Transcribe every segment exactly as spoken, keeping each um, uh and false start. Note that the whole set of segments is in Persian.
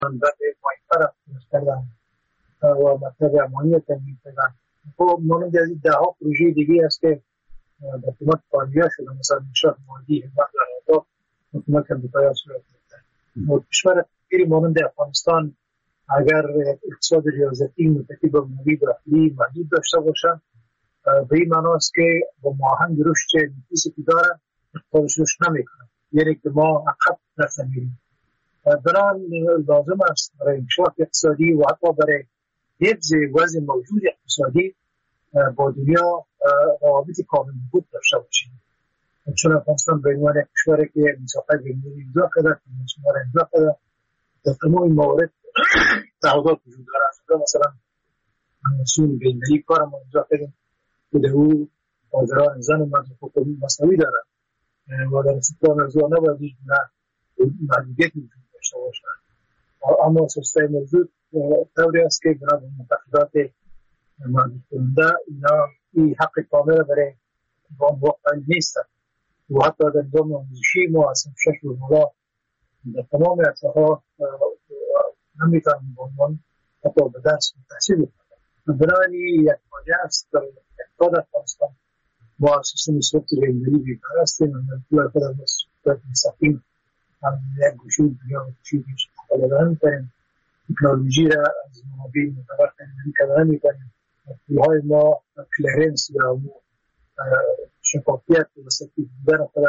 منبع مایفر کردن و مطلب امانیت تامین کردن. خب مانند از این ده ها پروژه دیگه است که در حکومت کاریه شده، مثلا انشاء مالی حمایت در حکومت امریکایی صورت گرفته. و کشور فقیری مانند افغانستان اگر اقتصاد ریاضتی متکی به مولی داخلی محدود داشته باشند، به این معنی است که با ماهنگ رشد نفیسی که داره اقتصادش رشد نمیکنه، یعنی که ما عقب رفته میریم. برای لازم است برای انکشاف اقتصادی و حتی برای حفظ وضع موجود اقتصادی با دنیا روابط کامل بود داشته باشیم. چون افغانستان به عنوان کشوری که مسابقه بین‌المللی امضا کرده، کنوانسیون را امضا کرده، در تمام موارد تعهدات وجود دارد. مثلا کنوانسیون بین‌المللی کار ما امضا کردیم که در او حاضران زن و مرد حقوق مساوی دارد و در اسلام موضوع نباید محدودیت وجود داشته باشد. اما سیستم موجود طوری است که بنا به معتقدات محدود کننده اینا این حق کامل برای وام واقع نیست و حتی در نظام آموزشی ما اصلا شش و مولا در تمام ارتها نمیتونیم به عنوان حتی به درس تحصیل کنیم. بنابراین یک فاجعه است در اقتصاد افغانستان. ما سیستم ثبات بین‌المللی بیکار هستیم و در خود از صورت مستقیم هم یک گوشه دنیا و گوشه دیش استفاده نمی‌کنیم. تکنولوژی را از منابع معتبر استفاده نمی‌کنیم. پولهای ما کلرنس یا شفافیت و سکتی بودن خود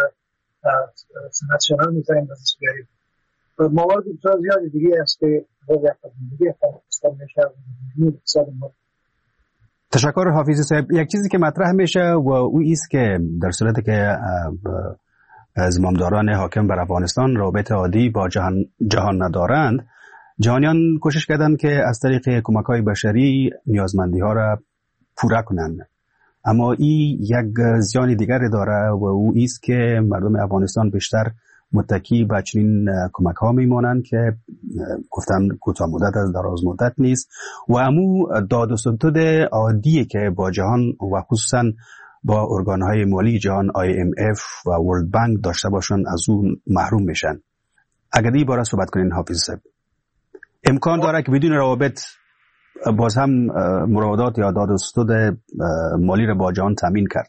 ناسیونال می‌تونیم ازش بیاریم. موارد بسیار زیادی دیگه است که باید دیگه افغانستان میشه و اقتصاد ما. تشکر حافظی صاحب. یک چیزی که مطرح میشه و او است که در صورتی که زمامداران حاکم بر افغانستان رابطه عادی با جهان, جهان ندارند، جهانیان کوشش کردند که از طریق کمک‌های بشری نیازمندی ها را پورا کنند. اما این یک زیان دیگر داره و او است که مردم افغانستان بیشتر متکی به چنین کمک ها میمانند که گفتن کوتاه مدت از دراز مدت نیست و امو داد و ستد عادی که با جهان و خصوصا با ارگان های مالی جهان آی ام اف و ورلد بانک داشته باشند از اون محروم میشن. اگر این باره صحبت کنین حافظ صاحب. امکان داره که بدون روابط باز هم مراودات یا داد و ستد مالی را با جهان تامین کرد؟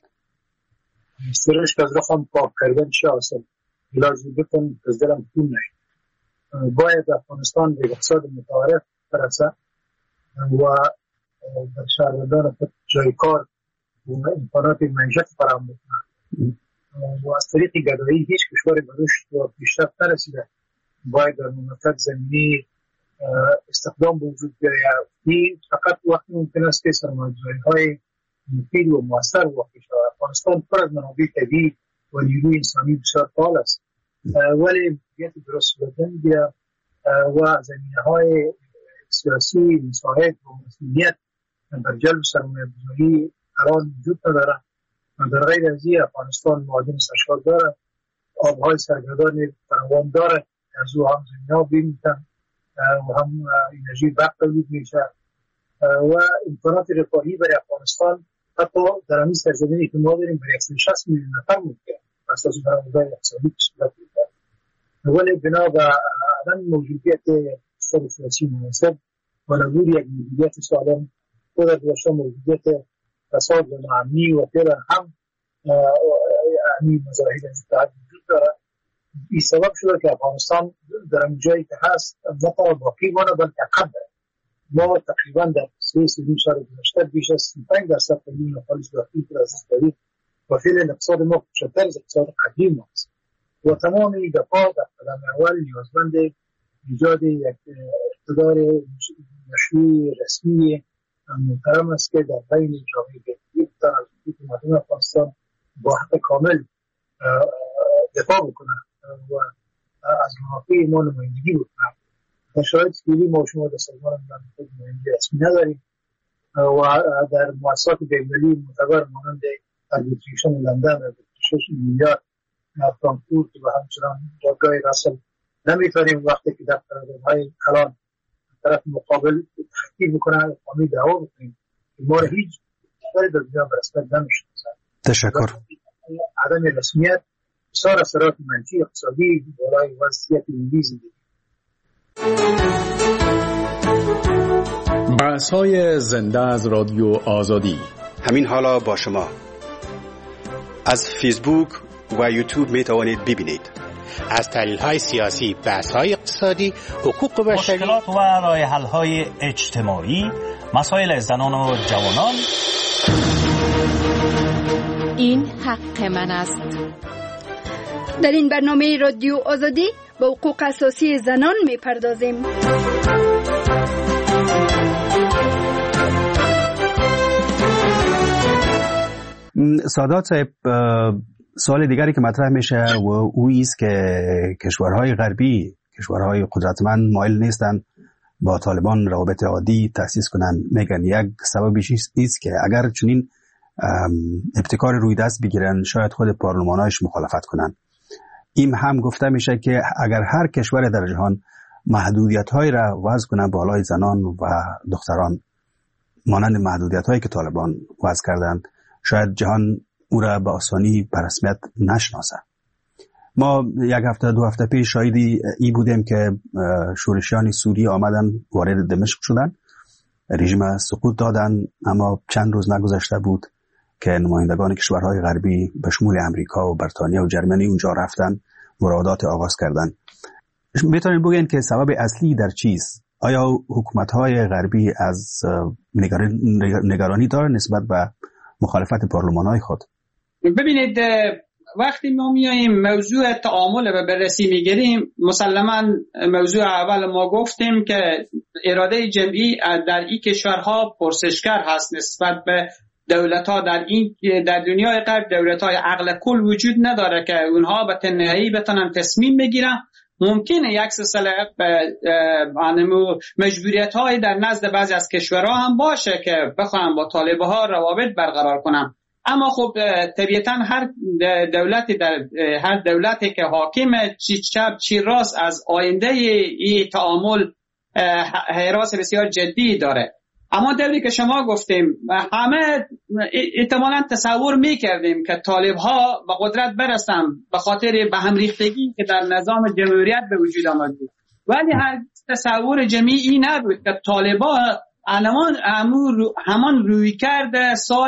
سرش که از رقم پاک کردن چه اصلا لازم بکن از دلم پول نهید. باید افغانستان به اقتصاد متعارف برسه و در شهروندان جای کار و امکانات معیشت فراهم بکنه و از طریق گدایی هیچ کشور به رشد و پیشرفت نرسیده. باید در منطقه زمینی استخدام به وجود بیاید. این فقط وقتی ممکن است که سرمایه‌گذاری‌های مفید و مؤثر واقع شود. افغانستان پر از منابع طبیعی و نیروی انسانی بسیار فعال است، ولی موقعیت درست بودن بیا و زمینه‌های سیاسی مساعد و مسئولیت در جلب سرمایه‌گذاری الان وجود نداره. در غیر از این افغانستان معادن سرشار دارد، آبهای سرگردان فراوان دارد، از او هم زمینه‌ها بیمیتن و هم انرژی برق تولید میشه و امکانات رفاهی برای افغانستان حتی در همین سرزمینی که ما داریم برای صد و شصت میلیون نفر ممکن اساس درآمدهای اقتصادی به صورت میگیرد. ولی بنا به عدم موجودیت اقتصاد سیاسی مناسب و نبود یک مدیریت سالم و در داشته موجودیت فساد و ناامنی و فعلا هم همین مظاهر اتحاد وجود دارد. این سبب شده که افغانستان در این جایی که هست نه تنها باقی مانه بلکه عقب دارد. ما تقریبا در سه سه سال گذشته بیش از سی و پنج درصد تولید خالص داخلی را از داریم و فعلا اقتصاد ما کوچکتر از اقتصاد قدیم است و تمام این دفعات در قدم اول نیازمند ایجاد یک اقتدار مشروع رسمی محترم است که در بین جامعه بهتر از حکومت افغانستان با حق کامل دفاع بکنه و از منافع ما نمایندگی بکنه. در شرایط فعلی ما شما در سازمان ملل نمایندگی رسمی نداریم و در مؤسسات بین‌المللی معتبر مانند اربیتریشن لندن، اربیتریشن نیویورک، فرانکفورت و همچنان جایگاه رسل نمیتونیم وقتی که در قراردادهای کلان طرف مقابل تخطی بکنه قانونی دعوا بکنیم که ما را هیچ کشوری در دنیا به رسمیت نمی‌شناسد. تشکر. عدم رسمیت بسیار اثرات منفی اقتصادی بالای وضعیت ملی زندگی بحث‌های زنده از رادیو آزادی. همین حالا با شما از فیسبوک و یوتیوب می توانید ببینید. از تحلیل‌های سیاسی، بحث‌های اقتصادی، حقوق بشری، مشکلات و راه‌حل‌های اجتماعی، مسائل زنان و جوانان. این حق من است. در این برنامه رادیو آزادی به حقوق اساسی زنان می‌پردازیم. سادات صاحب، سوال دیگری که مطرح میشه و اویی است که کشورهای غربی، کشورهای قدرتمند مایل نیستند با طالبان روابط عادی تأسیس کنند. میگن یک سببش است که اگر چنین ابتکار روی دست بگیرن شاید خود پارلمانایش مخالفت کنند. این هم گفته میشه که اگر هر کشور در جهان محدودیت‌هایی را وضع کنه بالای زنان و دختران مانند محدودیت‌هایی که طالبان وضع کردند، شاید جهان او را به آسانی به رسمیت نشناسه. ما یک هفته دو هفته پیش شاهدی ای بودیم که شورشیان سوریه آمدن وارد دمشق شدن، رژیم سقوط دادن، اما چند روز نگذشته بود که نمایندگان کشورهای غربی به شمول امریکا و بریتانیا و جرمنی اونجا رفتن، مراودات آغاز کردن. میتونید بگین که سبب اصلی در چیست؟ آیا حکومت‌های غربی از نگرانی داره نسبت به مخالفت پارلمان‌های خود؟ ببینید، وقتی ما میاییم موضوع تعامل و بررسی میگیریم، مسلماً موضوع اول ما گفتیم که اراده جمعی در این کشورها پرسشگر هست نسبت به دولت‌ها. در این در دنیای غرب دولت‌های عقل کل وجود نداره که اونها به تنهایی بتونن تصمیم بگیرن. ممکنه یک سلسله مجبوریت‌های در نزد بعضی از کشورها هم باشه که بخوام با طالب‌ها روابط برقرار کنن، اما خب طبیعتاً هر دولتی در هر دولتی که حاکم چی چپ چی راست از آینده این تعامل حراس بسیار جدی داره. اما دوری که شما گفتیم همه احتمالاً تصور میکردیم که طالب‌ها به قدرت برسن به خاطر به هم ریختگی که در نظام جمهوریت به وجود آمد، ولی هر تصور جمعی نبود که طالب‌ها الان همان روی کرده سال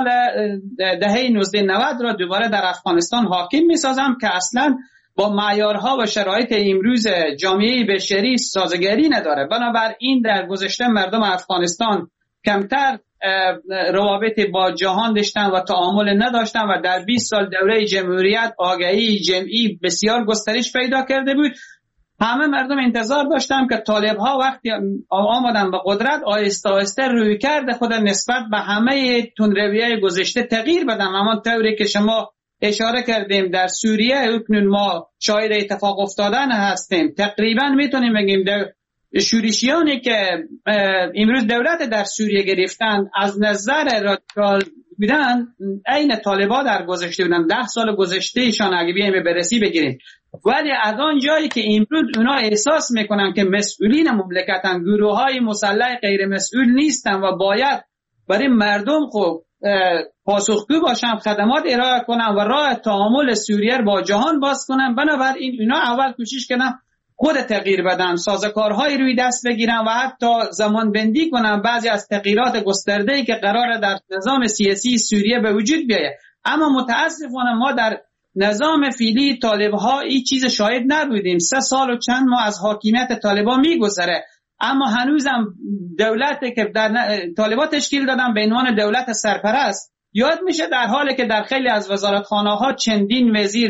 دهه نوزده نود را دوباره در افغانستان حاکم میسازم که اصلا با معیارها و شرایط امروز جامعه بشری سازگاری نداره. بنابراین در گذشته مردم افغانستان کمتر روابط با جهان داشتن و تعامل نداشتن و در بیست سال دوره جمهوریت آگاهی جمعی بسیار گسترش پیدا کرده بود. همه مردم انتظار داشتن که طالب‌ها وقتی آمدن به قدرت آهسته آهسته روی کرده خود نسبت به همه تندروی‌های گذشته تغییر بدن. اما طوری که شما اشاره کردیم در سوریه اکنون ما شاهد اتفاق افتادن هستیم. تقریبا میتونیم بگیم شورشیانی که امروز دولت در سوریه گرفتن از نظر رادیکال بودن عین طالبا در گذشته بودن. ده سال گذشتهشان اگه بیایم بررسی بگیریم، ولی از آن جایی که امروز اونا احساس میکنن که مسئولین مملکتن، گروه های مسلح غیر مسئول نیستن و باید برای مردم خوب پاسخگو باشن، خدمات ارائه کنن و راه تعامل سوریه با جهان باز کنن. بنابراین اونا اول کوشش کردن خود تغییر بدن، سازوکارهای روی دست بگیرن و حتی زمان بندی کنن بعضی از تغییرات گسترده‌ای که قراره در نظام سیاسی سوریه به وجود بیاید. اما متاسفانه ما در نظام فعلی طالب‌ها این چیز شاهد نبودیم. سه سال و چند ماه از حاکمیت طالب‌ها میگذره، اما هنوزم دولتی که در طالب‌ها تشکیل دادن به عنوان دولت سرپرست یاد میشه، در حالی که در خیلی از وزارتخانه‌ها چندین وزیر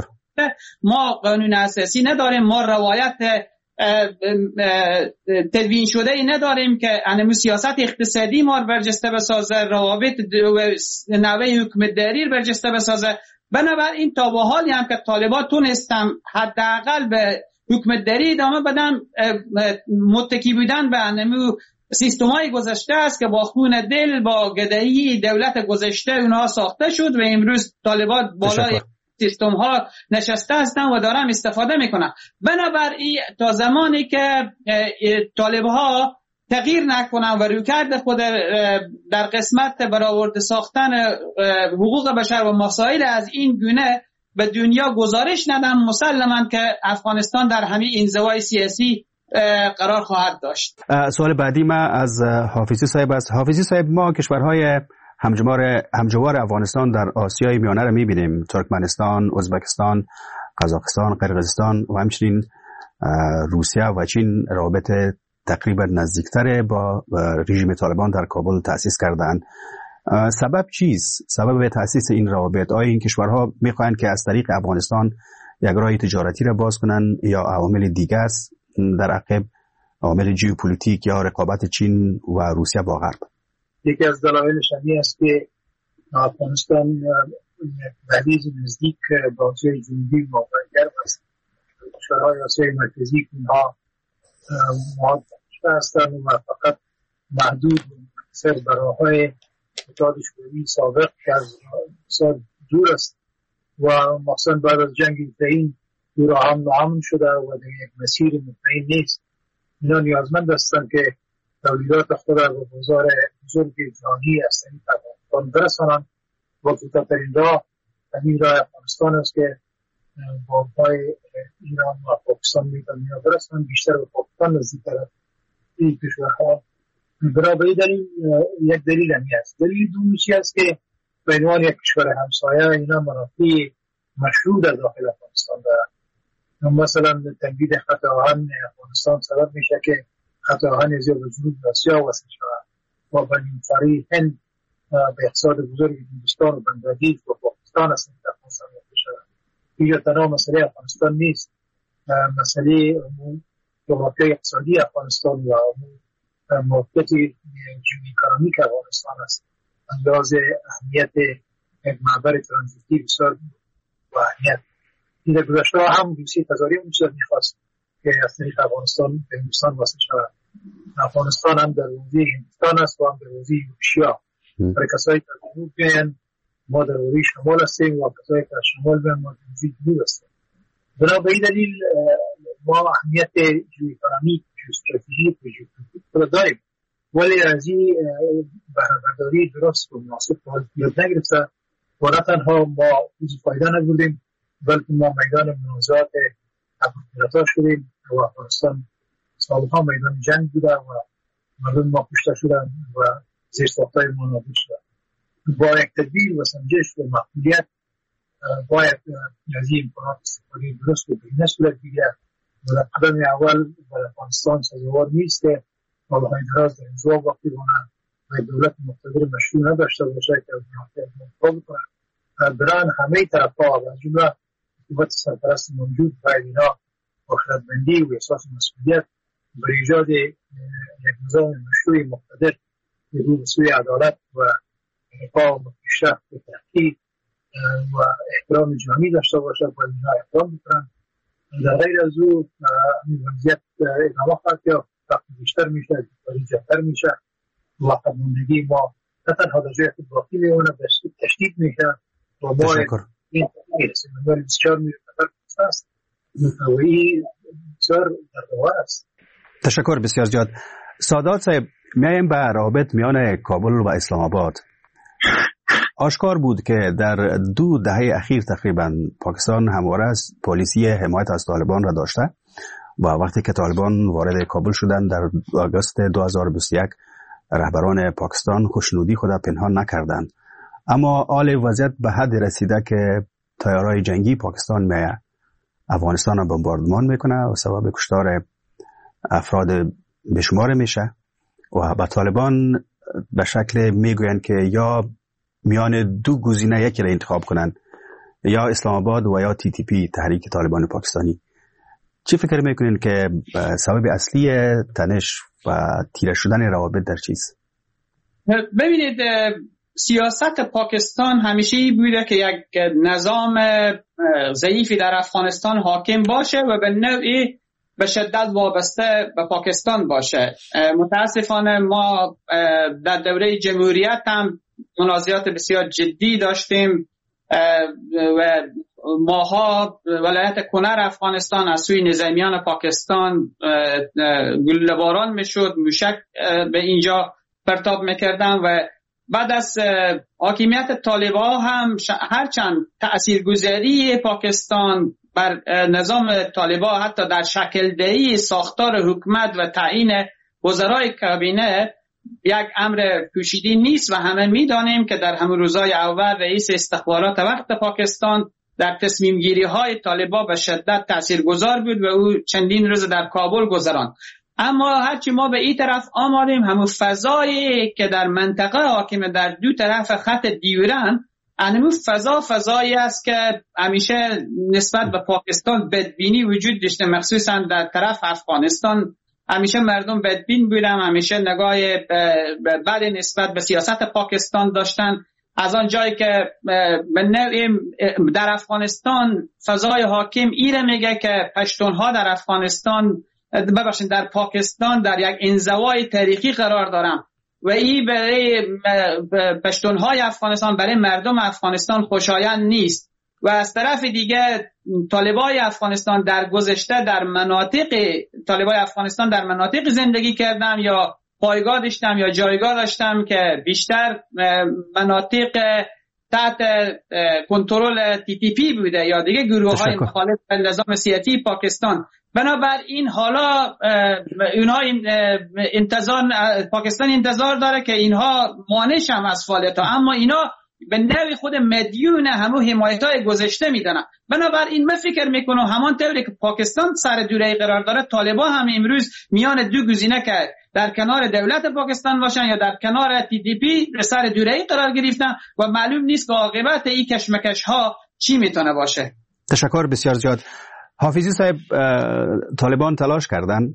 ما قانون اساسی نداریم، ما روایت تدوین شده ای نداریم که انمو سیاست اقتصادی ما برجسته بسازه، روابط نوع حکومتداری برجسته بسازه. بنابراین تا به حالی هم که طالبان تونستن حداقل به حکومتداری ادامه بدن، متکی بودن به انمو سیستم‌های گذشته است که با خون دل با گدایی دولت گذشته اونها ساخته شد و امروز طالبان بالای سیستم ها نشسته هستن و دارن استفاده میکنن. بنابراین تا زمانی که طالب ها تغییر نکنن و رویکرد خود در قسمت برآورده ساختن حقوق بشر و مسائل از این گونه به دنیا گزارش ندن، مسلماً که افغانستان در همین انزوای سیاسی قرار خواهد داشت. سوال بعدی ما از حافظی صاحب است. حافظی صاحب، ما کشورهای همجوار همجوار افغانستان در آسیای میانه را می‌بینیم: ترکمنستان، ازبکستان، قزاقستان، قرقیزستان و همچنین روسیه و چین رابطه تقریبا نزدیکتر با رژیم طالبان در کابل تأسیس کردند. سبب چیست؟ سبب تأسیس این روابط؟ آیا این کشورها می‌خواهند که از طریق افغانستان یک راه تجارتی را باز کنند یا عوامل دیگر است در عقب، عوامل ژئوپلیتیک یا رقابت چین و روسیه با غرب؟ یکی از دلایلش این است که افغانستان بلیز نزدیک با آسیای جنوبی واقع است. کشورهای آسیای مرکزی که اینها معادل هستند و فقط محدود و منحصر به راه‌های اتحاد شوروی سابق که از اقتصاد دور است و مخصوصا بعد از جنگ اوکراین دور هم ناامن شده و در یک مسیر مطمئن نیست. اینا نیازمند هستند که تولیدات خود را به بازار بزرگ جهانی از طریق افغانستان برسانند و کوتاه‌ترین راه همین راه افغانستان است که با پای ایران و پاکستان میتونن برسانند، بیشتر به پاکستان نزدیک‌تر این کشورها. برای این دلیل یک دلیل همی است. دلیل دومی است که به عنوان یک کشور همسایه اینا منافع مشروع در داخل افغانستان دارند. مثلا تولید خط آهن افغانستان سبب میشه که خط آهن زیاد به جنوب آسیا وصل شود و به نیمکره هند به اقتصاد بزرگ هندوستان و بنگلادیش و پاکستان است که افغانستان وصل شود. اینجا تنها مسئله افغانستان نیست، مسئله جغرافیای اقتصادی افغانستان و موقعیت جیواکونومیک افغانستان است. انداز اهمیت یک معبر ترانزیتی بسیار با اهمیت. این گذشته هم روسیه تزاری بسیار میخواست که از طریق افغانستان به هندوستان وصل شود. افغانستان هم در حوزه هندوستان است و هم در حوزه روسیه. برای کسایی که جنوب بیاین ما در حوزه شمال هستیم و کسایی که شمال بیاین ما در حوزه جنوب هستیم. بنابراین دلیل ما اهمیت جیواکونومیک، ژئواستراتژیک و ژئوپلیتیک را داریم، ولی از این بهره‌برداری درست و مناسب یاد نگرفته و نه تنها ما چیزی فایده نبردیم بلکه ما میدان منازعات ابرقدرتا شدیم و افغانستان سالها میدان جنگ بوده و مردم ما کشته شدن و زیرساخت‌های ما نابود شدن. با یک تدبیر و سنجش و مسئولیت باید از این امکانات استفاده درست و بهینه صورت بگیرد و در قدم اول در افغانستان سازگار نیست که سالهای دراز در انزوا باقی بماند و دولت مقتدر مشروع نداشته باشه که از مناطق انتخاب کنند. برای همه طرف‌ها و از جمله حکومت سرپرست موجود باید اینا با خردمندی و احساس مسئولیت برای ایجاد یک نظام مشروع مقتدر که رو به سوی عدالت و رفاه و پیشرفت و تحقیق و احترام جهانی داشته باشه باید اینا احترام بکنند. در غیر از او این وضعیت ادامه خواهد یافت، وقتی بیشتر میشه، بیشتری جهتر میشه و قبولندگی ما نه تنها در جای خود باقی میمونه تشدید میشه و ما این میرسیم ولی بسیار میره است و این بسیار در دوار است. تشکر بسیار زیاد. سادات صاحب، میایم به روابط میان کابل و اسلام آباد. آشکار بود که در دو دهه اخیر تقریبا پاکستان همواره از پالیسی حمایت از طالبان را داشته و وقتی که طالبان وارد کابل شدند در آگوست دو هزار و بیست و یک رهبران پاکستان خوشنودی خود را پنهان نکردند. اما حال وضعیت به حد رسیده که تیارهای جنگی پاکستان می افغانستان را بمباردمان میکنه و سبب کشتار افراد بشمار میشه و به طالبان به شکل میگویند که یا میان دو گزینه یکی را انتخاب کنند، یا اسلام آباد و یا تی تی پی، تحریک طالبان پاکستانی. چی فکر میکنین که سبب اصلی تنش و تیره شدن روابط در چیست؟ ببینید، سیاست پاکستان همیشه بوده که یک نظام ضعیفی در افغانستان حاکم باشه و به نوعی به شدت وابسته به پاکستان باشه. متاسفانه ما در دوره جمهوریت هم منازعات بسیار جدی داشتیم و ماها ولایت کنر افغانستان از سوی نظامیان پاکستان گلوله باران میشد، موشک به اینجا پرتاب میکردن و بعد از حاکمیت طالبان هم هرچند تاثیرگذاری پاکستان بر نظام طالبان حتی در شکل دهی ساختار حکومت و تعیین وزرای کابینه یک امر پوشیده نیست و همه میدانیم که در همون روزهای اول رئیس استخبارات وقت پاکستان در تصمیم گیری های طالبان به شدت تاثیرگذار بود و او چندین روز در کابل گذراند. اما هرچی ما به این طرف آمدیم همون فضایی که در منطقه حاکم در دو طرف خط دیورن، همون فضا فضایی است که همیشه نسبت به پاکستان بدبینی وجود داشته، مخصوصا در طرف افغانستان همیشه مردم بدبین بودن، همیشه نگاه بد نسبت به سیاست پاکستان داشتن. از آن جایی که به نوعی در افغانستان فضای حاکم ایره میگه که پشتونها در افغانستان ببخشید در پاکستان در یک انزوای تاریخی قرار دارن و این برای پشتونهای افغانستان، برای مردم افغانستان خوشایند نیست. و از طرف دیگه طالبای افغانستان در گذشته در مناطق طالبای افغانستان در مناطق زندگی کردن یا پایگاه داشتم یا جایگاه داشتم که بیشتر مناطق تحت کنترل تی تی پی بوده یا دیگه گروه های مخالف نظام سیاسی پاکستان. بنابراین حالا اونها انتظار پاکستان انتظار داره که اینها مانع شن از فعالیت ها، اما اینا به نوع خود مدیون همون حمایت های گذشته میدونن. بنابراین من فکر میکنم همان طوری که پاکستان سر دوره قرار داره، طالبان هم امروز میان دو گزینه کرد، در کنار دولت پاکستان باشن یا در کنار تی دی پی سر دوره قرار گرفتن و معلوم نیست که عاقبت این کشمکش ها چی میتونه باشه. تشکر بسیار زیاد. حافظی صاحب، طالبان تلاش کردن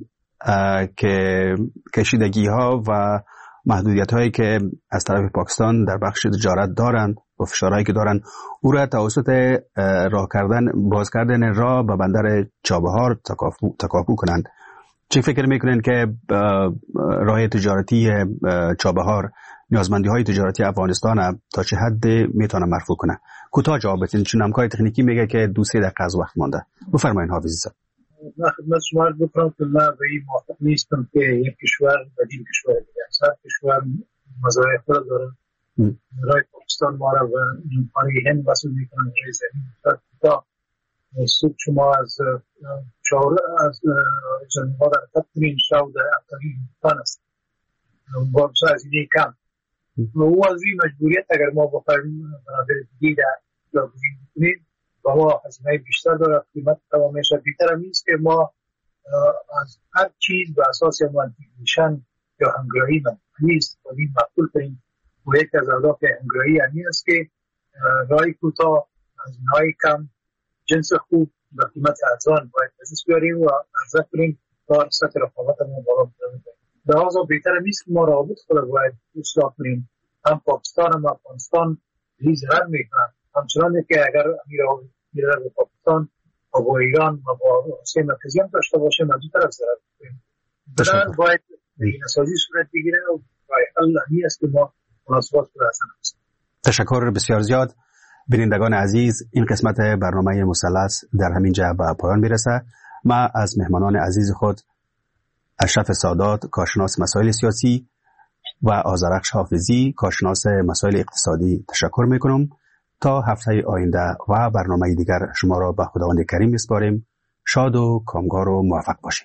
که کشیدگی ها و محدودیت هایی که از طرف پاکستان در بخش تجارت دارند و فشارهایی که دارند او را توسط راه کردن باز کردن راه به بندر چابهار تکاپو, تکاپو کنند. چه فکر میکنین که راه تجارتی چابهار نیازمندی های تجارتی افغانستان تا چه حد میتونه مرفوع کنه؟ کوتاه جواب بدین، چون همکار تکنیکی میگه که دو سه دقیقه از وقت مونده. بفرمایید حافظی صاحب. من خدمت شما عرض بکنم که من به این موافق نیستم که یک کشور بدیل کشور دیگه است. هر کشور مزایای خود داره. رای پاکستان ما را و پاره هند وصل میکنن روی زمین. تا صبح شما از چهار از جنوبا در تطمین شو در افتاری هندوستان است. بامسا از اینه کم. و او از این مجبوریت اگر ما بخواهیم برادر دیگه در جاگزین بکنیم و ما هزینه بیشتر داره، قیمت تمامش بیشتر نیست که ما از هر چیز به اساس مالتیپلیکیشن یا همگرایی نیست و این مقبول کنیم. و یک از اهداف همگرایی همین است که رای کوتاه، هزینه‌های کم، جنس خوب و قیمت ارزان باید دست بیاریم و عرضه کنیم تا سطح رقابتمون بالا ببریم. لذا بهتر نیست که ما روابط خود باید اصلاح کنیم. هم پاکستان هم افغانستان این ضرر میکنن، همچنان که اگر امیر میره به پاکستان و با ایران و با روسیه مرکزی هم داشته باشه ما دو طرف ضرر میکنیم. بنابراین باید این اساسی صورت بگیره و راه حل همین است که ما مناسبات رو حسن هستیم. تشکر بسیار زیاد. بینندگان عزیز، این قسمت برنامه مثلث در همین جا به پایان میرسه. ما از مهمانان عزیز خود اشرف سادات، کارشناس مسائل سیاسی و آذرخش حافظی، کارشناس مسائل اقتصادی تشکر میکنم. تا هفته آینده و برنامه دیگر شما را به خداوند کریم میسپاریم. شاد و کامگار و موفق باشید.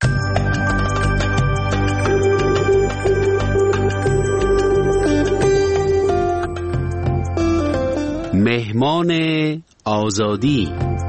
مهمان آزادی.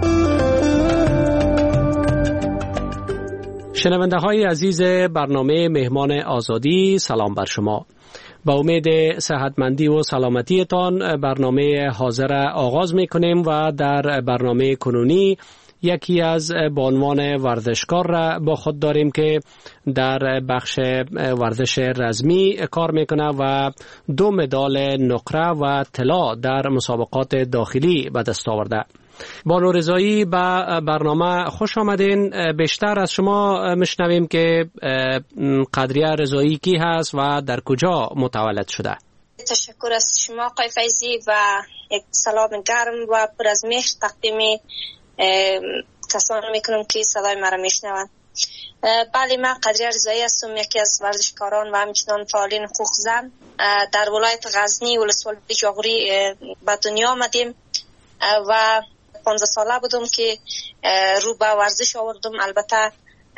شنونده های عزیز برنامه مهمان آزادی، سلام بر شما. با امید صحتمندی و سلامتیتان برنامه حاضر آغاز می کنیم و در برنامه کنونی یکی از به عنوان ورزشکار را با خود داریم که در بخش ورزش رزمی کار میکنه و دو مدال نقره و طلا در مسابقات داخلی به دست آورده. بانو رضایی به برنامه خوش آمدین. بیشتر از شما میشنویم که قدریه رضایی کی هست و در کجا متولد شده. تشکر از شما آقای فیضی و یک سلام گرم و پر از مهر تقدیم کسانی میکنم که صدای مرا میشنوند. بله، من قدریه رضایی هستم، یکی از ورزشکاران و همچنان فعالین حقوق زن. در ولایت غزنی ولسوالی جاغوری به دنیا آمدیم و پانزده ساله بودم که رو به ورزش آوردم. البته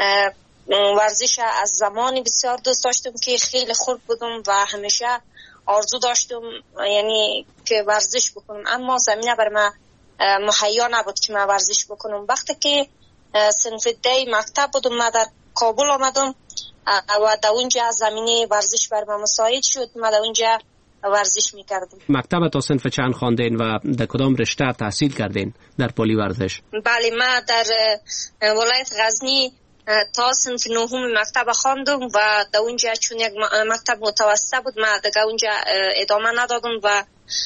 ورزش از زمانی بسیار دوست داشتم که خیلی خرد بودم و همیشه آرزو داشتم یعنی که ورزش بکنم، اما زمینه بر من مهیا نبود که من ورزش بکنم. وقتی که صنف دی مکتب بودم من در کابل آمدم و در اونجا زمینه ورزش بر من مساعد شد. من در اونجا ورزش میکردم. مکتب تا صنف چند خواندین و در کدام رشته تحصیل کردین در پلی ورزش؟ بله، من در ولایت غزنی تا صنف نهم مکتب خواندم و در اونجا چون یک مکتب متوسط بود من دیگه اونجا ادامه ندادم و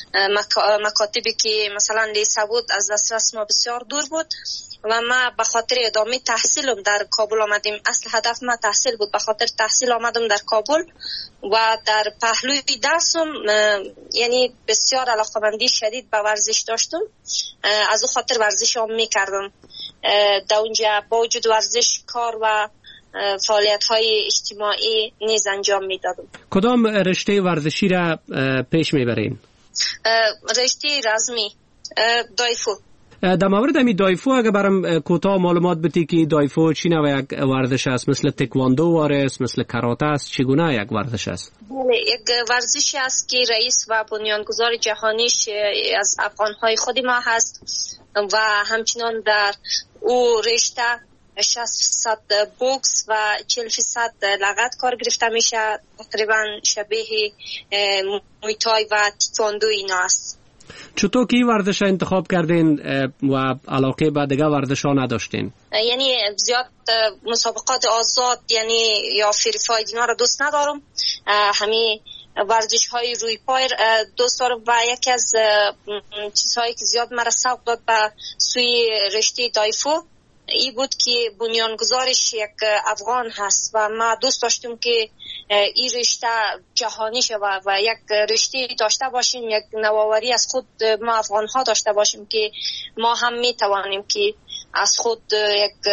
مکاتبی که مثلا لیسه بود از دسترس ما بسیار دور بود و ما به خاطر ادامه تحصیلم در کابل آمدیم. اصل هدف ما تحصیل بود، به خاطر تحصیل آمدم در کابل و در پهلوی درسم یعنی بسیار علاقه‌مندی شدید به ورزش داشتم، از او خاطر ورزش هم میکردم. در اونجا با وجود ورزش کار و فعالیت های اجتماعی نیز انجام میدادم. کدام رشته ورزشی را پیش میبرین؟ رشته رزمی دایفو. در مورد امی دایفو اگه برام کوتاه معلومات بدی که دایفو چی نوع یک ورزش است؟ مثل تکواندو است، مثل کاراته است، چگونه یک ورزش است؟ بله، یک ورزشی است که رئیس و بنیانگذار جهانیش از افغانهای خود ما هست و همچنان در او رشته شصت درصد بوکس و چهل درصد لغت کار گرفته میشه. تقریبا شبیه مویتای و تکواندو اینا است. چطور که ورزش انتخاب کردین و علاقه به دیگه ورزش ها نداشتین؟ یعنی زیاد مسابقات آزاد یعنی یا فری فاید اینا رو دوست ندارم، همین ورزش های روی پای دوست دارم و یکی از چیزهایی که زیاد مرا سوق داد به سوی رشته دایفو ای بود که بنیانگذارش یک افغان هست و ما دوست داشتیم که این رشته جهانی شود و یک رشته داشته باشیم، یک نوآوری از خود ما افغان ها داشته باشیم که ما هم می توانیم که از خود یک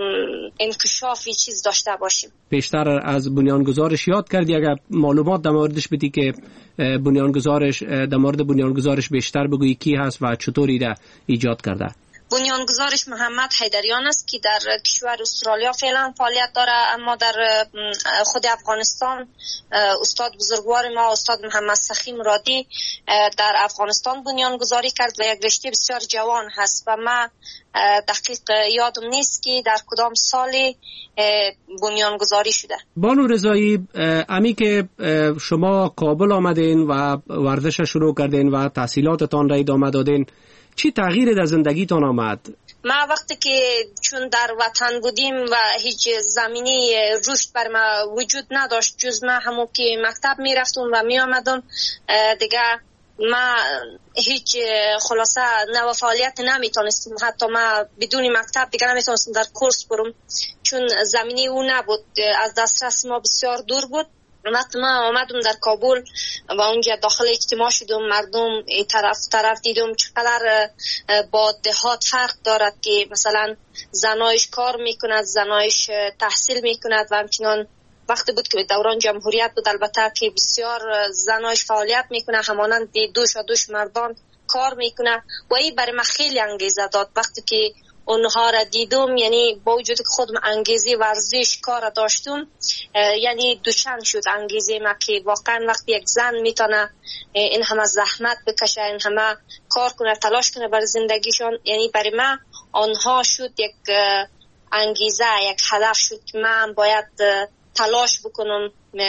انکشافی چیز داشته باشیم. بیشتر از بنیانگذارش یاد کردی، اگر معلومات در موردش بدی که بنیانگذارش در مورد بنیانگذارش بیشتر بگویی کی هست و چطوری را ایجاد کرده؟ بنیانگذارش محمد حیدریان است که در کشور استرالیا فعلا فعالیت داره، اما در خود افغانستان استاد بزرگوار ما استاد محمد سخی مرادی در افغانستان بنیانگذاری کرد و یک رشته بسیار جوان هست و ما دقیق یادم نیست که در کدام سالی بنیانگذاری شده. بانو رضایی، امی که شما کابل آمدین و ورزش شروع کردین و تحصیلاتتان را ادامه دادین، چی تغییر در زندگیتان آمد؟ ما وقتی که چون در وطن بودیم و هیچ زمینه رشد بر ما وجود نداشت جز ما همون که مکتب می رفتم و می آمدم دیگه ما هیچ خلاصه نوع فعالیت نمی تونستم، حتی ما بدون مکتب دیگه نمی تونستم در کورس برم چون زمینه او نبود، از دسترس ما بسیار دور بود. وقتی ما آمدم در کابل و اونجا داخل اجتماع شدم، مردم طرف طرف دیدم چقدر با دهات فرق دارد که مثلا زنایش کار میکند، زنایش تحصیل میکند و همچنان وقتی بود که دوران جمهوریت بود البته که بسیار زنایش فعالیت میکنه همانند دوش و دوش مردان کار میکنه و این برای من خیلی انگیزه داد. وقتی که اونها را دیدم یعنی با وجود که خودم انگیزه ورزش کار داشتم یعنی دوچند شد انگیزه ما که واقعا وقتی یک زن میتونه این همه زحمت بکشه، این همه کار کنه، تلاش کنه برای زندگیشون، یعنی برای من آنها شد یک انگیزه، یک هدف شد که من باید تلاش بکنم.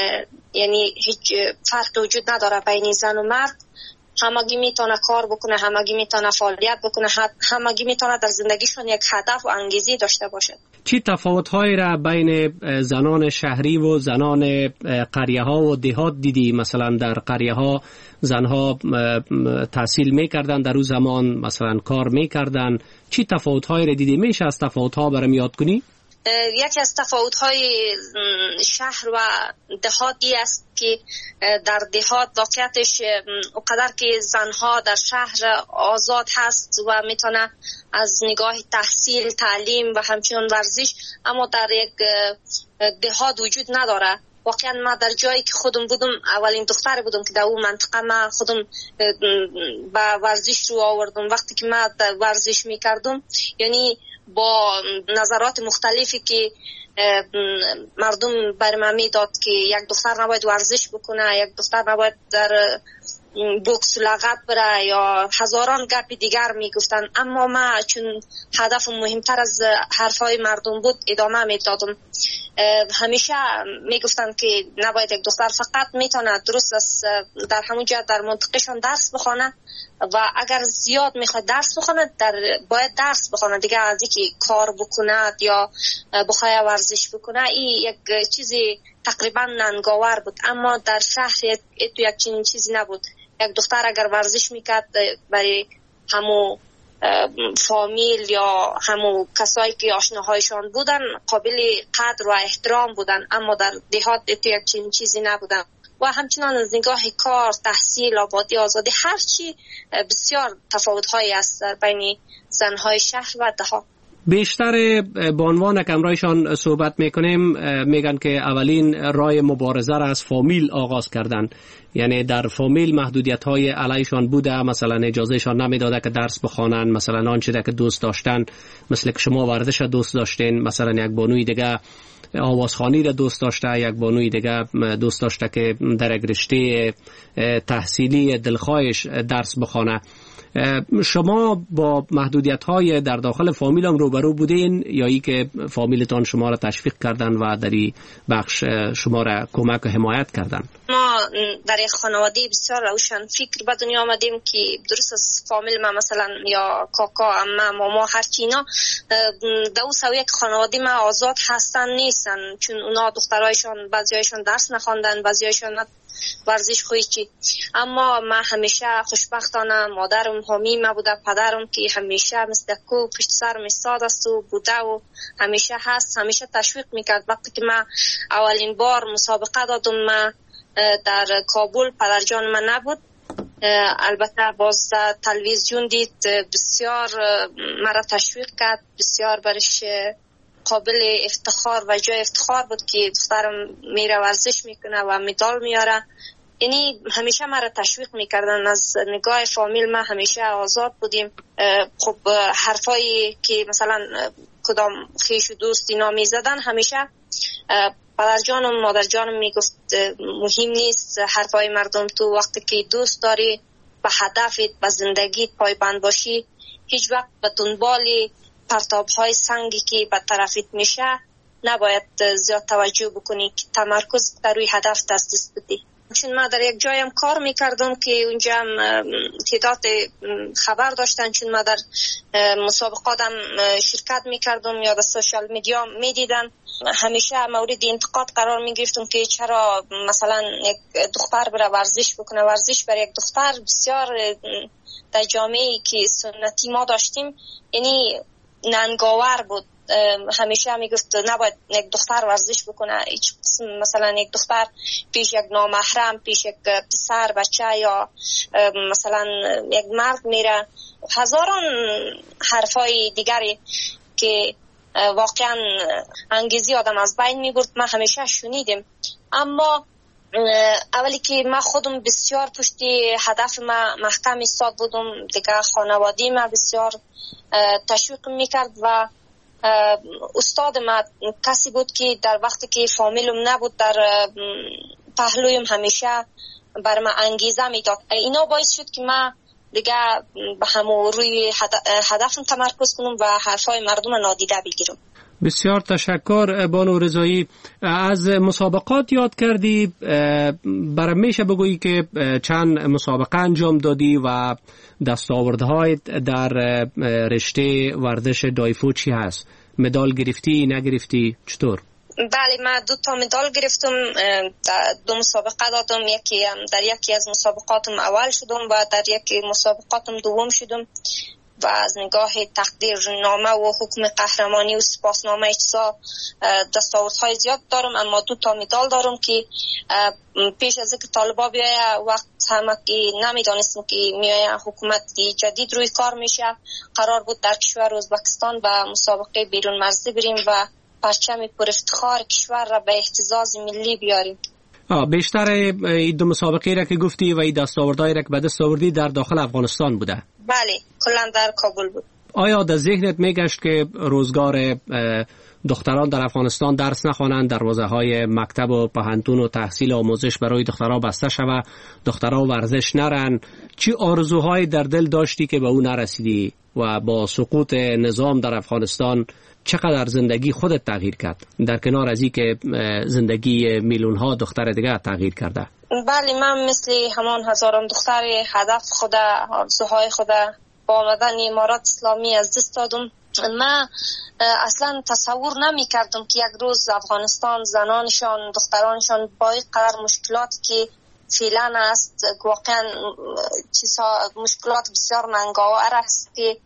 یعنی هیچ فرق وجود نداره بین زن و مرد، همگی میتونه کار بکنه، همگی میتونه فعالیت بکنه، همگی میتونه در زندگیشون یک هدف و انگیزه داشته باشه. چی تفاوت‌هایی را بین زنان شهری و زنان قریه ها و دهات دیدی؟ مثلا در قریه ها زنها تحصیل میکردن، در اون زمان مثلا کار میکردن، چی تفاوت‌هایی را دیدی؟ میشه از تفاوت‌ها برام یاد کنی؟ یکی از تفاوت‌های شهر و دهاتی است که در دهات واقعیتش اونقدر که زنها در شهر آزاد هست و میتونه از نگاه تحصیل، تعلیم و همچنین ورزش، اما در یک دهات وجود نداره. واقعا ما در جایی که خودم بودم، اولین دختر بودم که در اون منطقه ما خودم با ورزش رو آوردم. وقتی که ما ورزش میکردم، یعنی با نظرات مختلفی که مردم بر من میداد که یک دختر نباید ورزش بکنه، یک دختر نباید در بوکس لغت بره یا هزاران گپ دیگر میگفتن، اما ما چون هدف مهمتر از حرفای مردم بود ادامه میدادم. همیشه میگفتن که نباید یک دختر فقط میتونه درست است در همون جا در منطقهشون درس بخونه و اگر زیاد میخواد درس بخونه در باید درس بخونه دیگه، از اینکه کار بکنه یا بخواد ورزش بکنه این یک چیزی تقریبا ننگاور بود. اما در شهر تو یک چنین چیزی نبود. یک دختر اگر ورزش میکرد برای همو فامیل یا همو کسایی که آشناهایشان بودن قابل قدر و احترام بودن، اما در دهات تو یک چنین چیزی نبودن. و همچنان از نگاه کار، تحصیل، آبادی، آزادی، هر چی بسیار تفاوت‌هایی است بین زنهای شهر و دهات. بیشتر به عنوان کمرایشان صحبت میکنیم، میگن که اولین راه مبارزه را از فامیل آغاز کردن، یعنی در فامیل محدودیت های علیشان بوده، مثلا اجازهشان نمیداده که درس بخوانن، مثلا آنچه که دوست داشتن، مثل که شما ورزش دوست داشتین، مثلا یک بانوی دیگه آوازخوانی را دوست داشته، یک بانوی دیگه دوست داشته که در یک رشته تحصیلی دلخواهش درس بخوانه. شما با محدودیت های در داخل فامیل هم روبرو بودین یا ای که فامیلتان شما را تشویق کردن و در این بخش شما را کمک و حمایت کردن؟ ما در یک خانواده بسیار روشن فکر به دنیا آمدیم که درست از فامیل ما مثلا یا کاکا، عمه، ماما، هر چی اینا دو سوی یک خانواده ما آزاد هستن نیستن، چون اونا دخترایشان بعضیایشان درس نخواندن، بعضیایشان ورزش خوی چی. اما ما همیشه خوشبختانه مادرم حامی ما بوده، پدرم که همیشه مثل کو پشت سرم ایستاد است و بوده و همیشه هست، همیشه تشویق میکرد. وقتی که ما اولین بار مسابقه دادم ما در کابل، پدرجان من نبود، البته باز تلویزیون دید، بسیار مرا تشویق کرد، بسیار برش قابل افتخار و جای افتخار بود که دخترم میره ورزش میکنه و مدال میاره. یعنی همیشه مرا تشویق میکردن. از نگاه فامیل ما همیشه آزاد بودیم. خب حرفایی که مثلا کدام خیش و دوست اینا میزدن، همیشه پدرجانم مادرجانم میگفت مهم نیست حرفای مردم، تو وقتی که دوست داری به هدفت به زندگیت پایبند باشی، هیچ وقت به دنبال پرتاب های سنگی که به طرفت میشه نباید زیاد توجه بکنی که تمرکز در روی هدف دست بدی. چون ما در یک جایم کار میکردم که اونجا تعداد خبر داشتن، چون ما در مسابقاتم شرکت میکردم یا در سوشال میدیا میدیدن، همیشه مورد انتقاد قرار میگرفتم که چرا مثلا یک دختر بره ورزش بکنه. ورزش برای یک دختر بسیار در جامعه‌ای که سنتی ما داشتیم یعنی ننگاور بود. همیشه میگفت نباید یک دختر ورزش بکنه، هیچ مثلا یک دختر پیش یک نامحرم، پیش یک پسر بچه یا مثلا یک مرد میره، هزاران حرفای دیگری که واقعا انگیزی آدم از بین میبرد ما همیشه شنیدیم. اما اولی که ما خودم بسیار پشتی هدف ما محکم ایستاد بودم، دیگه خانواده ما بسیار تشویق میکرد و استاد ما کسی بود که در وقتی که فامیلم نبود در پهلویم همیشه بر ما انگیزه میداد. اینا باعث شد که ما دیگه به همون روی هدفم تمرکز کنم و حرفای مردم نادیده بگیرم. بسیار تشکر بانو رضایی. از مسابقات یاد کردی، برام میشه بگویی که چند مسابقه انجام دادی و دستاوردهای در رشته ورزش دایفو چی هست؟ مدال گرفتی نگرفتی چطور؟ بله، من دو تا مدال گرفتم، دو مسابقه دادم، یکی در یکی از مسابقاتم اول شدم و در یکی مسابقاتم دوم شدم. و از نگاه تقدیرنامه و حکم قهرمانی و سپاسنامه اجزا دستاوردهای زیاد دارم، اما دو تا مدال دارم که پیش از اینکه طالبا بیایه وقت همه که نمیدانستم که میایه حکومت جدید روی کار میشه، قرار بود در کشور ازبکستان به مسابقه بیرون مرزی بریم و پرچم پر افتخار کشور را به اهتزاز ملی بیاریم. بیشتر این دو مسابقه را که گفتی و این دستاوردهای را که به دست آوردی در داخل افغانستان بوده؟ بله، کلا در کابل بود. آیا در ذهنت میگشت که روزگار دختران در افغانستان درس نخوانند، دروازه های مکتب و پوهنتون و تحصیل و آموزش برای دخترها بسته شود، دخترها ورزش نرن؟ چی آرزوهای در دل داشتی که به اون نرسیدی و با سقوط نظام در افغانستان چقدر زندگی خودت تغییر کرد، در کنار از این که زندگی میلیون ها دختر دیگه تغییر کرده؟ بله، من مثل همان هزاران دختر هدف خود، آرزوهای خود با آمدن امارات اسلامی از دست دادم. من اصلا تصور نمی کردم که یک روز افغانستان زنانشان، دخترانشان با این قدر مشکلات که فعلا است، واقعا چیزها مشکلات بسیار ننگاور است که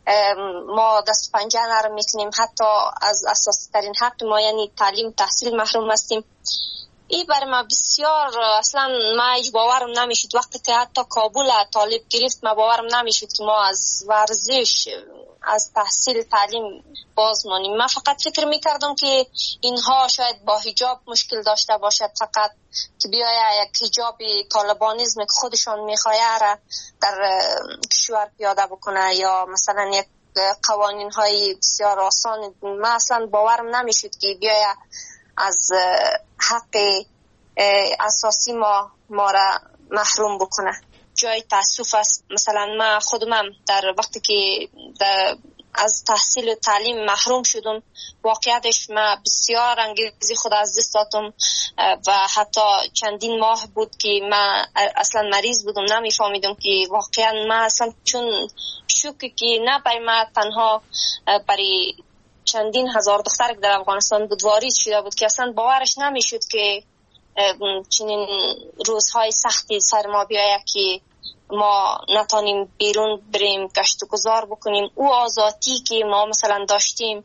ما دست پنجه نرم میکنیم، حتی از اساسی ترین حق ما یعنی تعلیم تحصیل محروم هستیم. این برای ما بسیار اصلا ما هیچ باورم نمیشد. وقتی که حتی کابل طالب گرفت ما باورم نمیشد که ما از ورزش، از تحصیل تعلیم باز مانیم. من فقط فکر میکردم که اینها شاید با حجاب مشکل داشته باشد، فقط که بیاید یک حجاب طالبانیزم که خودشان میخواه را در کشور پیاده بکنه، یا مثلا یک قوانین های بسیار آسان. من اصلا باورم نمیشد که بیاید از حق اساسی ما ما را محروم بکنه. جای تاسف است. مثلا من خودم در وقتی که در از تحصیل و تعلیم محروم شدم، واقعیتش من بسیار انگیزه خود از دست دادم و حتی چندین ماه بود که من اصلا مریض بودم، نمیفهمیدم که واقعا من اصلا چون شوکی که نه برای من تنها، برای چندین هزار دختر که در افغانستان بود واریز شده بود که اصلا باورش نمیشد که چنین روزهای سختی سر ما بیاید که ما نتانیم بیرون بریم گشت و گذار بکنیم. او آزادی که ما مثلا داشتیم،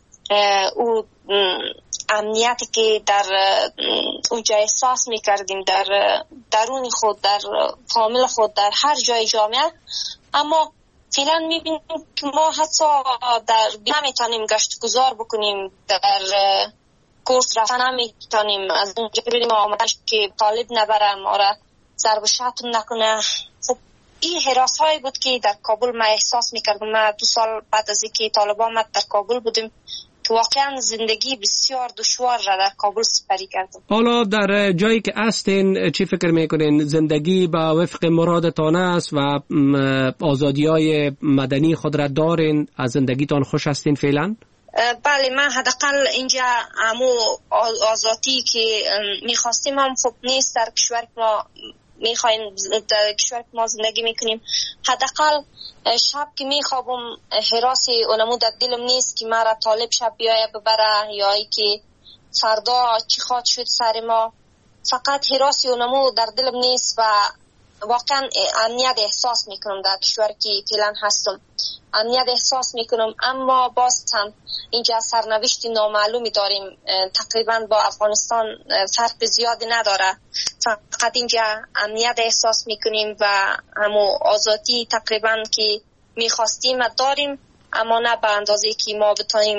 او امنیتی که در اونجا احساس میکردیم در درون خود، در فامیل خود، در هر جای جامعه، اما فعلا میبینیم که ما حتی در نمیتونیم گشت گذار بکنیم، در کورس رفتن نمیتونیم، از اونجا بریم آمدنش که طالب نبره ما را ضرب و شتم نکنه. خب این حراس هایی بود که در کابل ما احساس میکردم. ما دو سال بعد از اینکه طالب آمد در کابل بودیم که واقعا زندگی بسیار دشوار را در کابل سپری کردم. حالا در جایی که هستین چی فکر میکنین؟ زندگی با وفق مرادتان است و آزادی های مدنی خود را دارین؟ از زندگیتان خوش هستین فعلا؟ بله، من حداقل اینجا همو آزادی که میخواستیم هم خوب نیست. در کشور ما میخوایم، در کشور ما زندگی میکنیم، حداقل شب که میخوابم حراسی اونمو در دلم نیست که مرا طالب شب بیایه ببره یا ای که فردا چی خواد شد سر ما. فقط حراسی اونمو در دلم نیست و واقعا امنیت احساس میکنم در کشور که فعلا هستم. امنیت احساس میکنم، اما باز هم اینجا سرنوشت نامعلومی داریم. تقریبا با افغانستان فرق زیادی نداره. فقط اینجا امنیت احساس میکنیم و همو آزادی تقریبا که میخواستیم داریم، اما نه به اندازه که ما بتانیم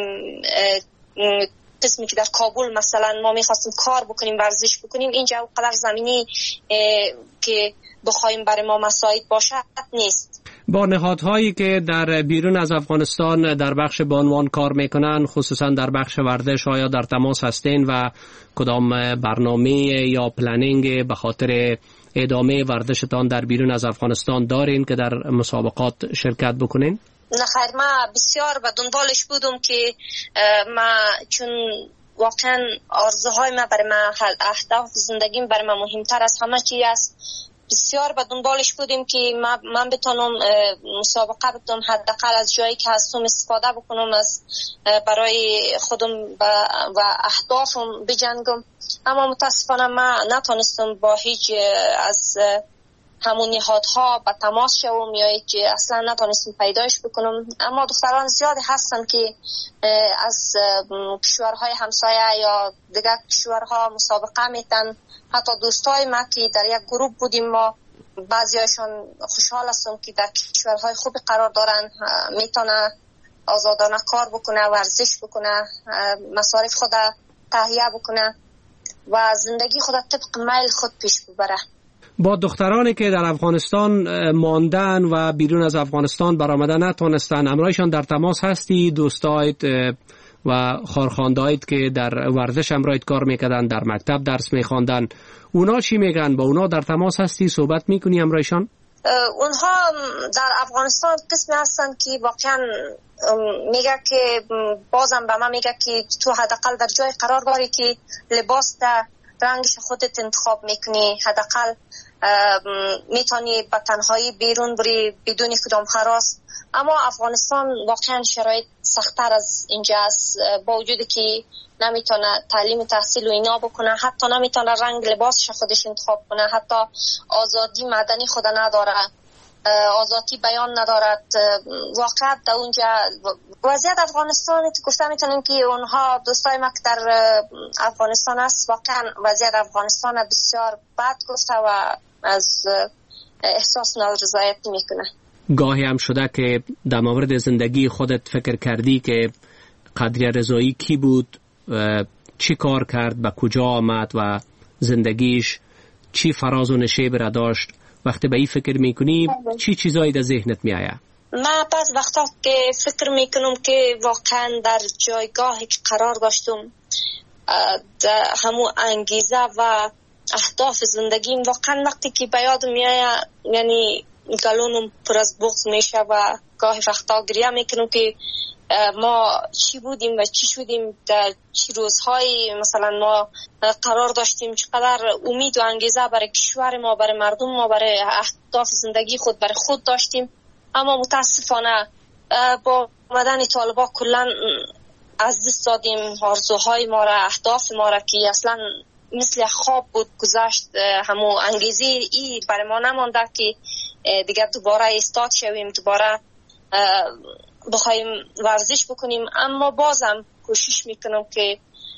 قسمی که در کابل مثلا ما میخواستیم کار بکنیم، ورزش بکنیم، اینجا اونقدر زمینی که بخوایم برای ما مساعد باشد نیست. با نهادهایی که در بیرون از افغانستان در بخش بانوان کار میکنن، خصوصا در بخش ورزش، آیا در تماس هستین و کدام برنامه یا پلنینگ به خاطر ادامه ورزشتان در بیرون از افغانستان دارین که در مسابقات شرکت بکنین؟ نه خیر، من بسیار به دنبالش بودم که من چون واقعا آرزوهای من برای من، اهداف زندگیم برای من مهمتر از همه چی است. بسیار به دنبالش بودیم که من بتونم مسابقه بتونم حداقل از جایی که هستم استفاده بکنم، از برای خودم و اهدافم بجنگم، اما متاسفانه من نتونستم با هیچ از همون نهادها به تماس شوم یا که اصلا نتونستم پیدایش بکنم. اما دختران زیادی هستن که از کشورهای همسایه یا دیگر کشورها مسابقه میتن. حتی دوستای ما که در یک گروه بودیم، ما بعضیاشون خوشحال هستم که در کشورهای خوبی قرار دارن، میتونه آزادانه کار بکنه، ورزش بکنه، مصارف خود تهیه بکنه و زندگی خود طبق میل خود پیش ببره. با دخترانی که در افغانستان ماندن و بیرون از افغانستان برآمدن نتونستن، همراهشان در تماس هستی؟ دوستایت و خارخواندایت که در ورزش همراهت کار میکردن، در مکتب درس میخواندن، اونا چی میگن؟ با اونا در تماس هستی؟ صحبت میکنی همراهشان؟ اونها در افغانستان قسمی هستن که واقعا میگه که بازم به من میگه که تو حداقل در جای قرار داری که لباس در رنگش خودت انتخاب میکنی، حداقل میتونی به تنهایی بیرون بری بدون کدام هراس. اما افغانستان واقعا شرایط سخت‌تر از اینجا است، با وجودی که نمیتونه تعلیم تحصیل و اینا بکنه، حتی نمیتونه رنگ لباسش خودش انتخاب کنه، حتی آزادی مدنی خود نداره، آزادی بیان ندارد. واقعا در اونجا وضعیت افغانستان گفته میتونیم که اونها دوستای ما که در افغانستان است واقعا وضعیت افغانستان بسیار بد گفته و از احساس نارضایتی میکنه. گاهی هم شده که در مورد زندگی خودت فکر کردی که قدریه رضایی کی بود، چی کار کرد، به کجا آمد و زندگیش چی فراز و نشیب را داشت؟ وقتی به این فکر میکنی چی چیزایی در ذهنت میآید؟ من بعض وقتا که فکر میکنم که واقعا در جایگاهی که قرار داشتم، همون انگیزه و اهداف زندگیم، واقعا وقتی که به یاد میآید یعنی گلونم پر از بغض میشه و گاهی وقتا گریه میکنم که ما چی بودیم و چی شدیم، در چی روزهایی مثلا ما قرار داشتیم، چقدر امید و انگیزه برای کشور ما، برای مردم ما، برای اهداف زندگی خود برای خود داشتیم. اما متاسفانه با آمدن طالبان کلا از دست دادیم آرزوهای ما را، اهداف ما را که اصلا مثل خواب بود گذشت. همون انگیزه ای برای ما نمانده که دیگر دوباره ایستاد شویم، دوباره بخوایم ورزش بکنیم. اما بازم کوشش میکنم که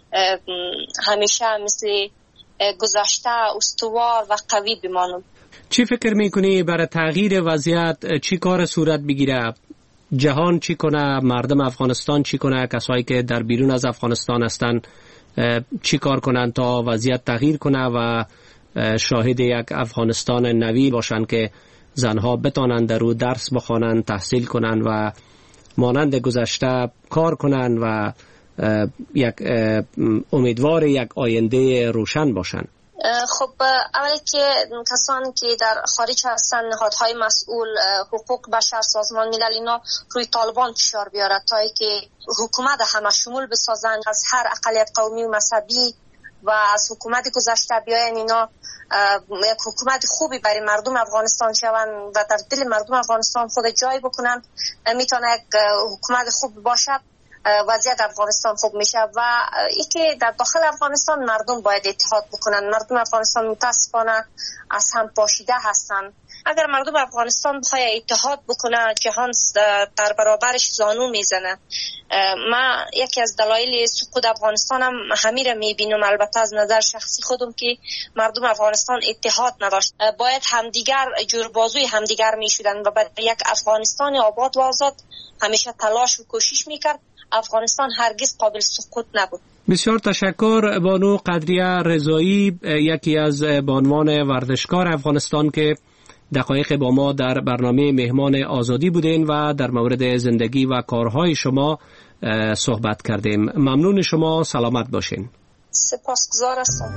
همیشه مثل گذشته استوار و قوی بمانم. چی فکر میکنی برای تغییر وضعیت چی کار صورت بگیره؟ جهان چی کنه؟ مردم افغانستان چی کنه؟ کسایی که در بیرون از افغانستان هستن چی کار کنن تا وضعیت تغییر کنه و شاهد یک افغانستان نوی باشن که زنها بتانند در او درس بخوانن، تحصیل کنن و مانند گذشته کار کنن و یک امیدوار یک آینده روشن باشن؟ خب اولی که کسانی که در خارج هستن، نهادهای مسئول، حقوق بشر، سازمان ملل، اینا روی طالبان فشار بیاره تا که حکومت همه شمول بسازن، از هر اقلیت قومی و مذهبی و از حکومت گذشته بیاین اینا یک حکومت خوبی برای مردم افغانستان شون و در دل مردم افغانستان خود جای بکنن، میتونه یک حکومت خوب باشد، وضعیت افغانستان خوب میشه. و ای که در داخل افغانستان مردم باید اتحاد بکنن. مردم افغانستان متاسفانه از هم پاشیده هستن. اگر مردم افغانستان بخواد اتحاد بکنه، جهان در برابرش زانو میزنه. من یکی از دلایل سقوط افغانستان هم همین را میبینم، البته از نظر شخصی خودم، که مردم افغانستان اتحاد نداشت. باید همدیگر جوربازوی همدیگر میشدن و برای یک افغانستان آباد و آزاد همیشه تلاش و کوشش میکرد. افغانستان هرگز قابل سقوط نبود. بسیار تشکر بانو قدریه رضایی، یکی از بانوان ورزشکار افغانستان که دقایق با ما در برنامه مهمان آزادی بودین و در مورد زندگی و کارهای شما صحبت کردیم. ممنون شما، سلامت باشین. سپاسگزار هستم.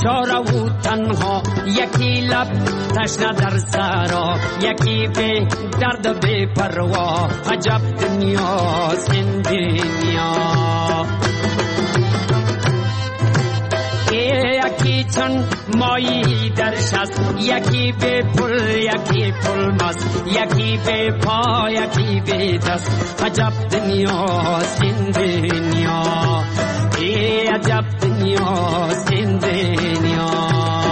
بیچاره و تنها، یکی لب تشنه در سرا، یکی به درد و بی پروا. عجب دنیاست این دنیا. یکی چون مایی در شست، یکی به پل یکی پل مست، یکی به پا یکی به دست. عجب دنیاست این دنیا، ای عجب دنیاست این دنیا.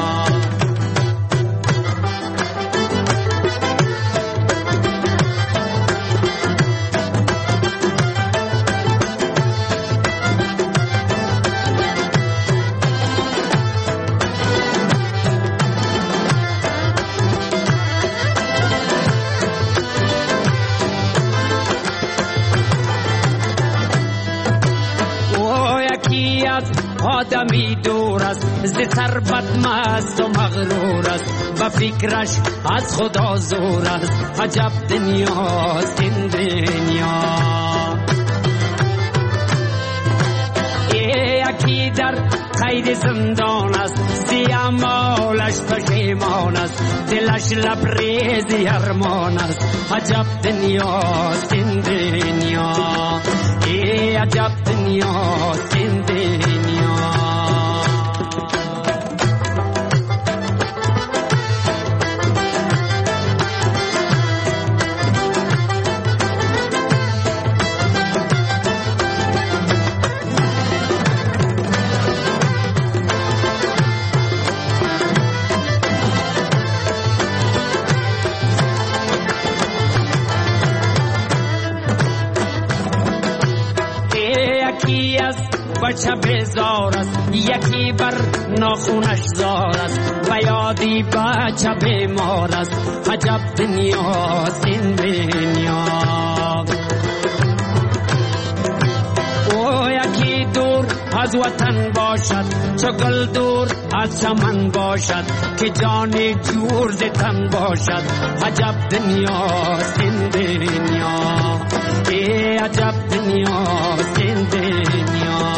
آدمی دور است ز ثروت مست و مغرور است، و فکرش از خدا زور است. عجب دنیاست این دنیا. یکی در قید زندان است، زی اعمالش پشیمان است، دلش لبریز ارمان است. عجب دنیاست این دنیا، ای عجب دنیاست این دنیا. بچه بیزار است، یکی بر ناخونش زار است، و یادی بچه بیمار است. عجب دنیاست این دنیا. او یکی دور از وطن باشد، چو گل دور از چمن باشد، که جان جور ز تن باشد. عجب دنیاست این دنیا، ای عجب دنیاست این دنیا.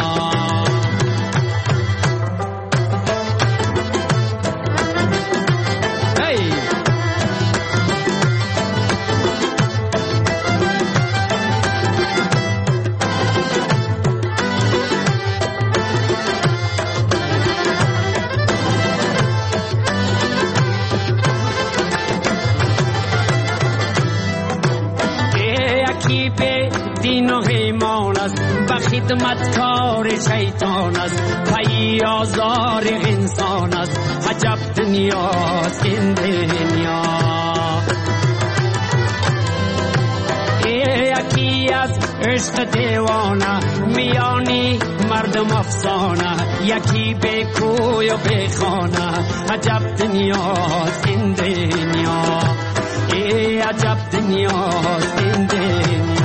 خدمتکار شیطان است، پی آزار انسان است. عجب دنیاست این دنیا. یکی از عشق دیوانه، میانی مردم افسانه، یکی به کوی و به خانه. عجب دنیاست این دنیا، ای عجب دنیاست این دنیا.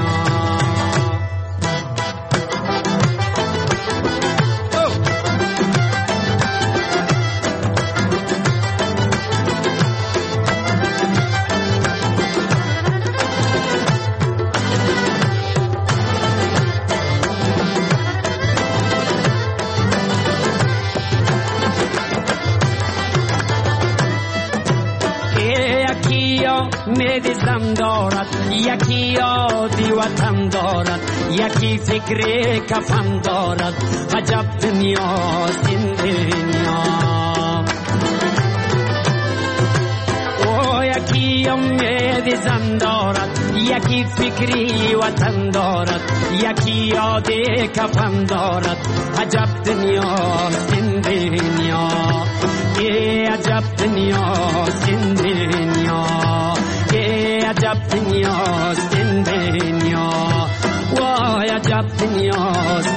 امید زن دارد، یکی یادی وطن دارد، یکی فکر کفن دارد. عجب دنیاست این دنیا. او یکی امید زن دارد، یکی فکری وطن دارد، یکی یادی کفن دارد. عجب دنیاست این دنیا، ای عجب دنیاست این دنیا، ای عجب دنیاست این دنیا، وای عجب دنیاست